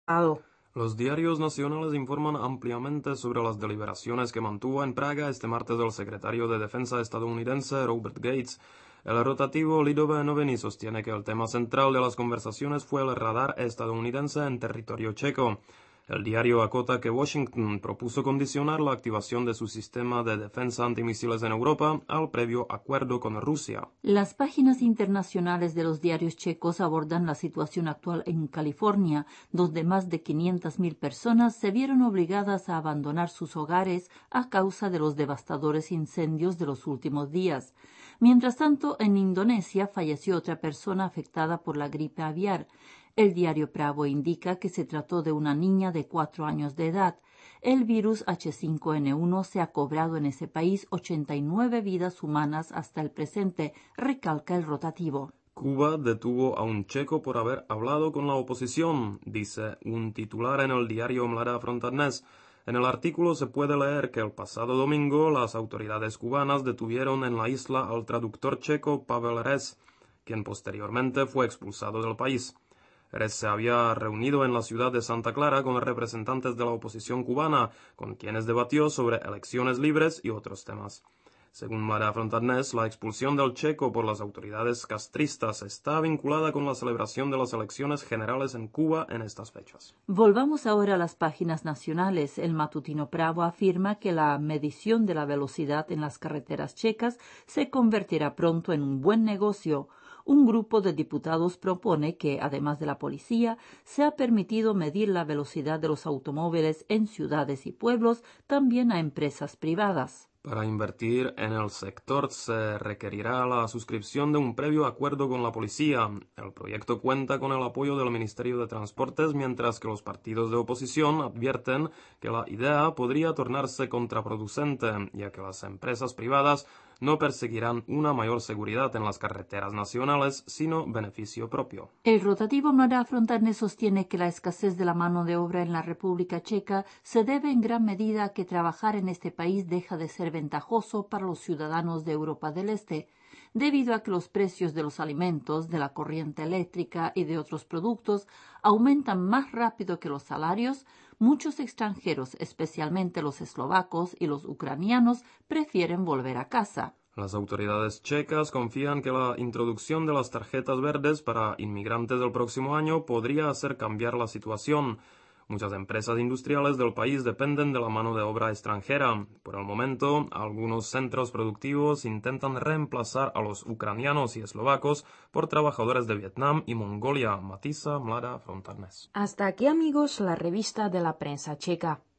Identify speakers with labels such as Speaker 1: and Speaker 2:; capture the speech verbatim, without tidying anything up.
Speaker 1: Los diarios nacionales informan ampliamente sobre las deliberaciones que mantuvo en Praga este martes el secretario de Defensa estadounidense Robert Gates. El rotativo Lidové noviny sostiene que el tema central de las conversaciones fue el radar estadounidense en territorio checo. El diario acota que Washington propuso condicionar la activación de su sistema de defensa antimisiles en Europa al previo acuerdo con Rusia.
Speaker 2: Las páginas internacionales de los diarios checos abordan la situación actual en California, donde más de quinientas mil personas se vieron obligadas a abandonar sus hogares a causa de los devastadores incendios de los últimos días. Mientras tanto, en Indonesia falleció otra persona afectada por la gripe aviar. El diario Pravo indica que se trató de una niña de cuatro años de edad. El virus H cinco N uno se ha cobrado en ese país ochenta y nueve vidas humanas hasta el presente, recalca el rotativo.
Speaker 1: Cuba detuvo a un checo por haber hablado con la oposición, dice un titular en el diario Mladá Fronta Dnes. En el artículo se puede leer que el pasado domingo las autoridades cubanas detuvieron en la isla al traductor checo Pavel Rez, quien posteriormente fue expulsado del país. Rez se había reunido en la ciudad de Santa Clara con representantes de la oposición cubana, con quienes debatió sobre elecciones libres y otros temas. Según Mladá Fronta Dnes, la expulsión del checo por las autoridades castristas está vinculada con la celebración de las elecciones generales en Cuba en estas fechas.
Speaker 2: Volvamos ahora a las páginas nacionales. El matutino Pravo afirma que la medición de la velocidad en las carreteras checas se convertirá pronto en un buen negocio. Un grupo de diputados propone que, además de la policía, se ha permitido medir la velocidad de los automóviles en ciudades y pueblos, también a empresas privadas.
Speaker 1: Para invertir en el sector se requerirá la suscripción de un previo acuerdo con la policía. El proyecto cuenta con el apoyo del Ministerio de Transportes, mientras que los partidos de oposición advierten que la idea podría tornarse contraproducente, ya que las empresas privadas no perseguirán una mayor seguridad en las carreteras nacionales, sino beneficio propio.
Speaker 2: El rotativo Mladá Fronta Dnes sostiene que la escasez de la mano de obra en la República Checa se debe en gran medida a que trabajar en este país deja de ser ventajoso para los ciudadanos de Europa del Este, debido a que los precios de los alimentos, de la corriente eléctrica y de otros productos aumentan más rápido que los salarios. Muchos extranjeros, especialmente los eslovacos y los ucranianos, prefieren volver a casa.
Speaker 1: Las autoridades checas confían que la introducción de las tarjetas verdes para inmigrantes del próximo año podría hacer cambiar la situación. Muchas empresas industriales del país dependen de la mano de obra extranjera. Por el momento, algunos centros productivos intentan reemplazar a los ucranianos y eslovacos por trabajadores de Vietnam y Mongolia. Matiza Mladá Fronta Dnes.
Speaker 3: Hasta aquí, amigos, la revista de la prensa checa.